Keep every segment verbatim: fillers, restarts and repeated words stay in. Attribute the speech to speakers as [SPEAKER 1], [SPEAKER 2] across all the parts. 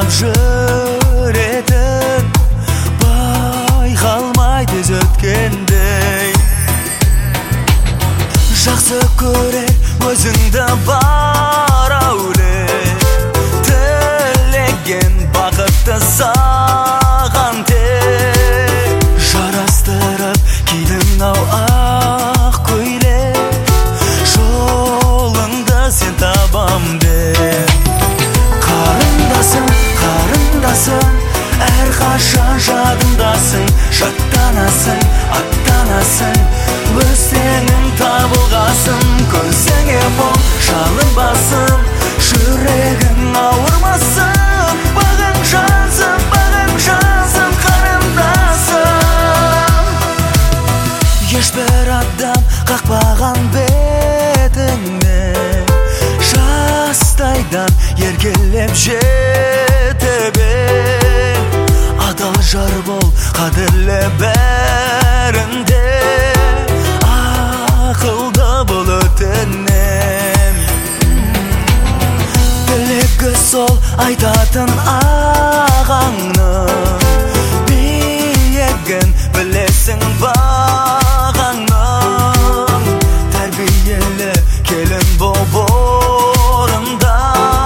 [SPEAKER 1] сыйлап жүретін байқалмай тез өткендей. Жақсы көрер өзіңді бар әуле, тілеген бақытты саған тек. Жарастырып кидің ау ақ көйлек, жолыңды сен табам деп. Қарындасым, қарындасым, әрқашан жадымдасың. Жаттанасың, аттанасың, өзіңнің табылғасың. Көзіңе мұң шалынбасын, жүрегің ауырмасын. Бағың жансың, бағың жансың, қарындасым. Ешбір адам қақпаған бетіңе, жастайдан еркелеп жетіп ең. Адал жар бол, қадірлі бәрінде, ақылды бол өтінем. Тілегі сол айтатын ағаңның, биігін білесің бағаңның. Тәрбиелі келін боп орында,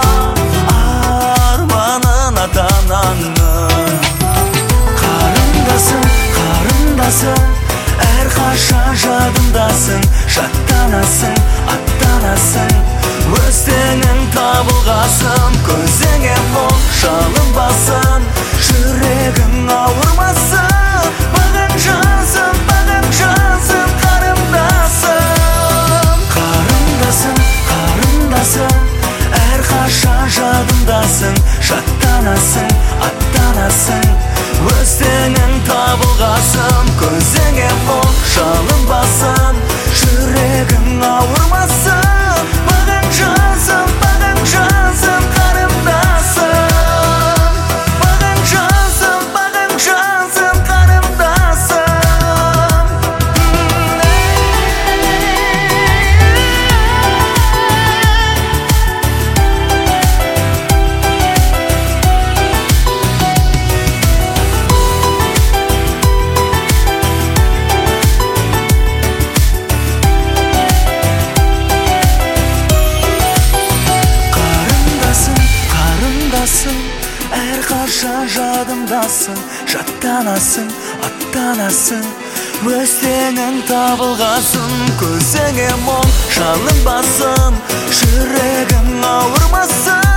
[SPEAKER 1] арманын ата-анаңның. Қарындасым, қарындасым, әрқашан жадымдасың. Жаттанасың, аттанасың, өзіңнің табылғасың. Көзіңе мұң шалынбасын, жүрегің ауырмасын. Бағың жансың, бағың жансың, қарындасым. Қарындасым, қарындасым, әрқашан жадымдасың. Жаттанасың, аттанасың, өзіңнің табылғасың. Көзіңе мұң шалынбасын, жүрегің ауырмасын. Бағың жансың, бағың жансың, қарындасым. Бағың жансың, бағың жансың, қарындасым. Әрқашан жадымдасың. Жаттанасың, аттанасың, өзіңнің табылғасың. Көзіңе мұң шалынбасын, жүрегің ауырмасын.